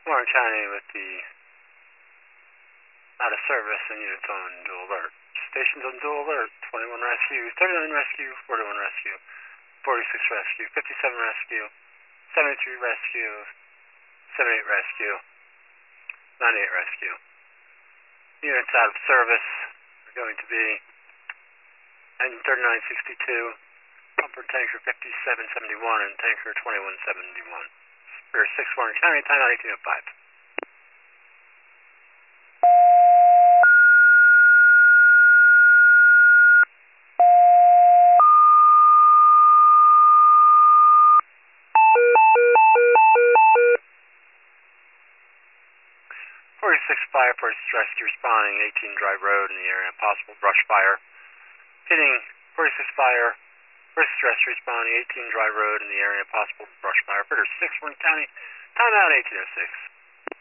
Warren County with the out of service and units on dual alert. Stations on dual alert, 21 rescue, 39 rescue, 41 rescue, 46 rescue, 57 rescue, 73 rescue, 78 rescue, 98 rescue. Units out of service are going to be engine 3962, pumper tanker 5771, and tanker 2171. Spirit 6 Warren County, time out 1805. Fire Force rescue responding 18 Drive Road in the area of possible brush fire. Hitting 46 Fire, first rescue responding 18 Drive Road in the area of possible brush fire. Critter 6 Warren County, time out 1806.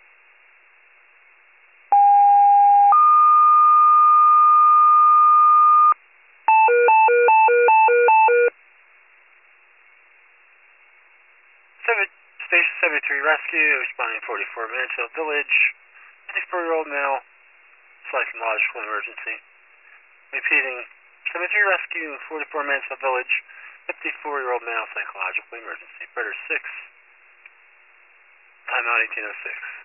Station 73 rescue responding 44 Mansfield Village. 54-year-old male, psychological emergency. Repeating, 73 rescue, 44 Mansfield Village, 54-year-old male, psychological emergency. Predator 6, time out 1806.